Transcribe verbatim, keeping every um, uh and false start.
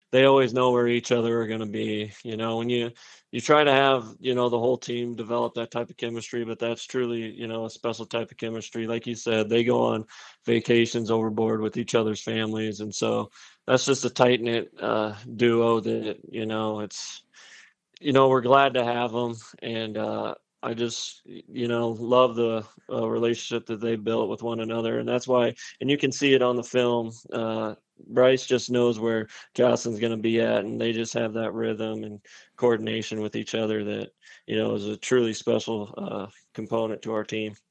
they always know where each other are going to be. You know, when you you try to have, you know, the whole team develop that type of chemistry, but that's truly, you know, a special type of chemistry. Like you said, they go on vacations overboard with each other's families, and so that's just a tight knit uh, duo that, you know, it's, you know, we're glad to have them, and uh, I just, you know, love the uh, relationship that they built with one another, and that's why, and you can see it on the film. Uh, Bryce just knows where Jocelyn's going to be at, and they just have that rhythm and coordination with each other that, you know, is a truly special uh, component to our team.